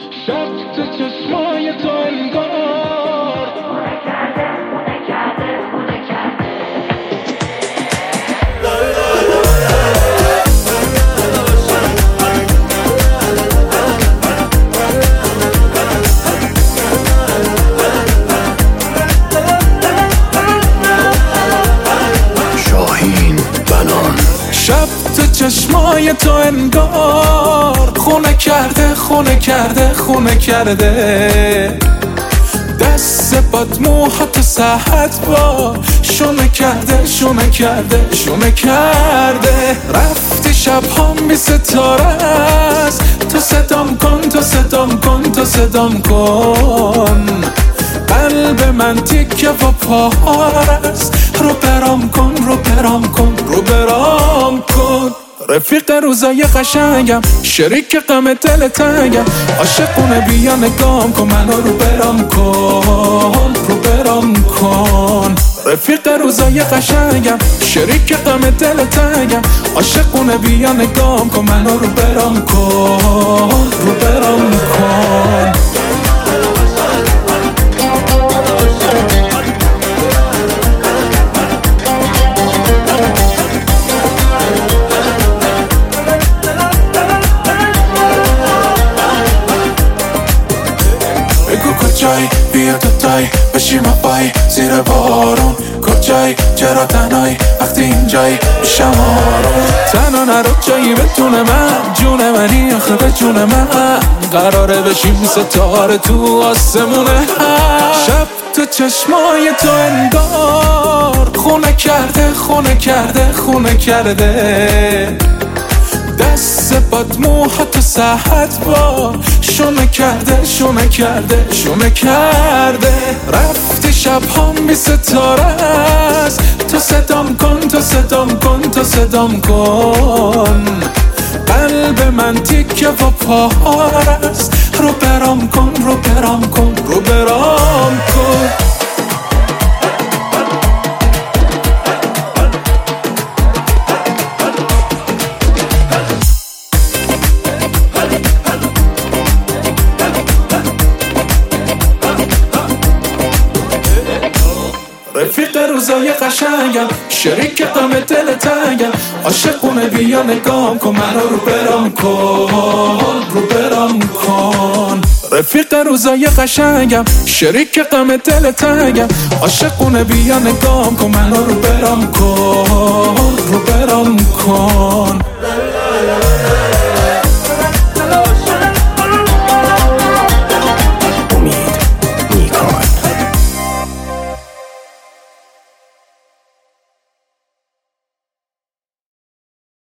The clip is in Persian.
شب تو چشمای تو انگار شاهین بنان. شب تو چشمای تو انگار خونه کرده خونه کرده خونه کرده، دست باد موها تو ساحت با شونه کرده شونه کرده شونه کرده. رفتی شبهام بی ستاره است، تو صدام کن تو صدام کن تو صدام کن. قلب من تیکه و پاره است، رو برام کن رو برام کن رو برام کن. رفیق روزای قشنگم، شریک غم دل تنگم، عاشقونه بیا نگام کن منو رو برام کن رو برام کن. رفیق روزای قشنگم، شریک غم دل تنگم، عاشقونه بیا نگام کن منو رو برام کن رو برام کن. کجای بیا دوتای بشیم پای زیر بارون، کجای چرا تنهایی وقتی اینجایی میشم آروم. تنها نرو جایی بتونه من، جون منی آخه به جون من، قراره بشیم ستاره تو آسمونه. شب تو چشمای تو انگار خونه کرده خونه کرده خونه کرده، دست باد موها تو ساحت با شونه کرده شونه کرده شونه کرده. رفتی شبهام بی ستاره است، تو صدام کن تو صدام کن تو صدام کن. قلب من تیکه و پاره است، رو برام کن رو برام کن رو برام کن. رفیق روزای قشنگم، شریک غم دل تنگم، عاشقونه بیا نگام کن منو رو برام کن رو برام کن. رفیق روزای قشنگم، شریک غم دل تنگم، عاشقونه بیا نگام کن منو رو برام کن رو برام کن.